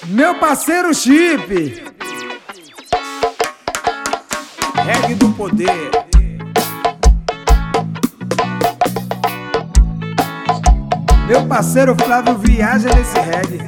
Meu parceiro Chip, reggae do poder. Meu parceiro Flávio viaja nesse reggae.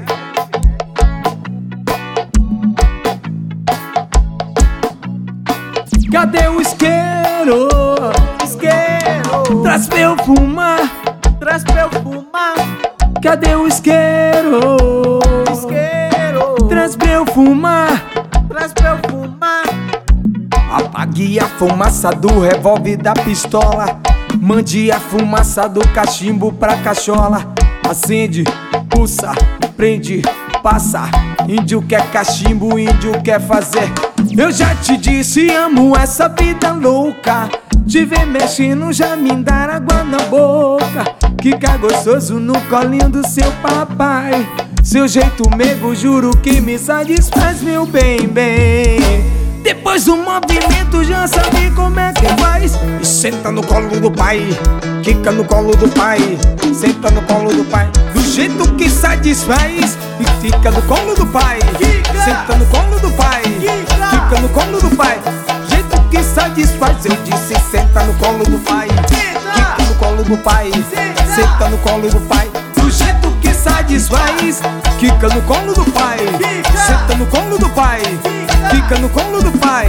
Cadê o isqueiro? Isqueiro, traz pra eu fumar, traz pra eu fumar. Cadê o isqueiro? Isqueiro, traz pra eu fumar, traz pra eu fumar. Apague a fumaça do revólver da pistola, mande a fumaça do cachimbo pra cachola. Acende, pulsa, prende, passa. Índio quer cachimbo, índio quer fazer. Eu já te disse, amo essa vida louca. Te ver mexendo já me dá água na boca. Fica gostoso no colinho do seu papai. Seu jeito meigo, juro que me satisfaz, meu bem, bem. Depois do movimento já sabe como é que faz. E senta no colo do pai, quica no colo do pai, senta no colo do pai, do jeito que satisfaz. E fica no colo do pai, senta no colo do pai, fica no colo do pai, jeito que satisfaz. Eu disse senta no colo do pai, quica no colo do pai, senta no colo do pai, do jeito que satisfaz. Quica no colo do pai, senta no colo do pai, fica no colo do pai.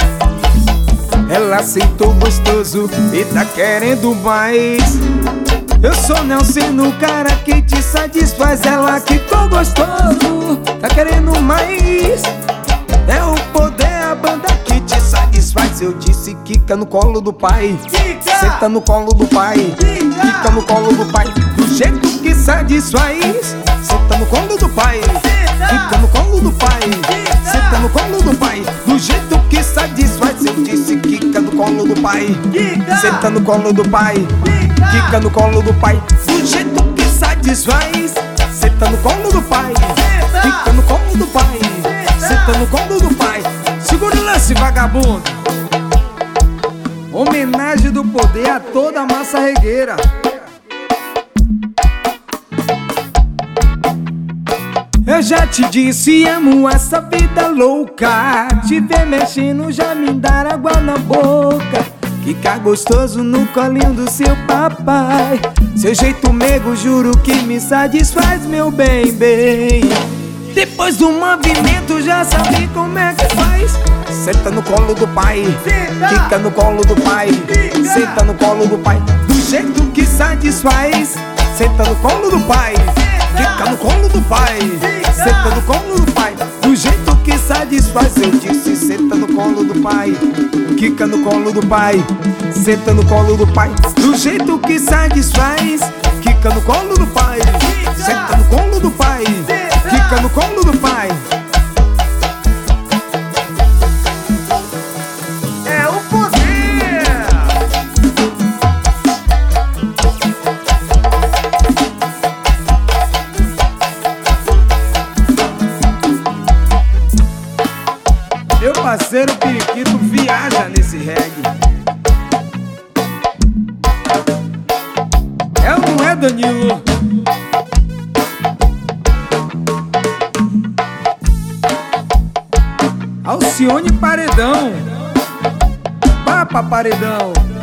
Ela sentou gostoso e tá querendo mais. Eu sou Nelson, o cara que te satisfaz. Ela quicou gostoso, tá querendo mais. É o poder, a banda que te satisfaz. Eu disse quica no colo do pai, senta no colo do pai, quica no colo do pai, do jeito que satisfaz. Senta no colo do pai, fica no colo do pai, senta no colo do pai, do jeito que satisfaz. Eu disse quica no colo do pai, senta no colo do pai, quica no colo do pai, do jeito que satisfaz. Senta no colo do pai, fica no colo do pai, senta no colo do pai. Segura o lance, vagabundo. Homenagem do poder a toda a massa regueira. Eu já te disse, amo essa vida louca. Te ver mexendo já me dá água na boca. Fica gostoso no colinho do seu papai. Seu jeito meigo, juro que me satisfaz, meu bem, bem. Depois do movimento já sabe como é que faz. Senta no colo do pai, fica no colo do pai, senta no colo do pai, do jeito que satisfaz. Senta no colo do pai, fica no colo do pai, senta no colo do pai, do jeito que satisfaz. Eu disse senta no colo do pai, quica no colo do pai, senta no colo do pai, do jeito que satisfaz. Quica no colo do pai, senta no colo do pai, quica no colo do pai. É o poder. Meu parceiro Periquito viaja nesse reggae. É ou não é, Danilo? Alcione Paredão, Papa Paredão.